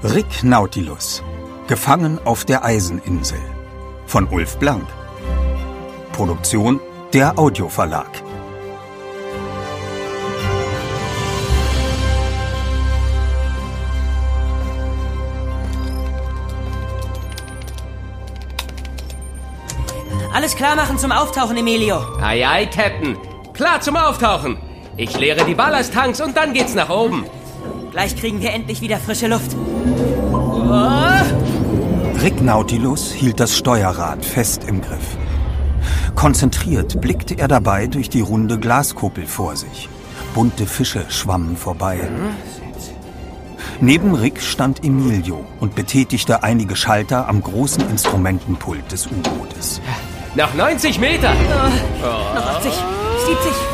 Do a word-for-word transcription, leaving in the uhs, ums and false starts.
Rick Nautilus. Gefangen auf der Eiseninsel. Von Ulf Blank. Produktion der Audioverlag. Alles klar machen zum Auftauchen, Emilio. Ei, ei, Captain. Klar zum Auftauchen. Ich leere die Ballasttanks und dann geht's nach oben. Gleich kriegen wir endlich wieder frische Luft. Rick Nautilus hielt das Steuerrad fest im Griff. Konzentriert blickte er dabei durch die runde Glaskuppel vor sich. Bunte Fische schwammen vorbei. Neben Rick stand Emilio und betätigte einige Schalter am großen Instrumentenpult des U-Bootes. Noch neunzig Meter. Oh, noch achtzig, siebzig.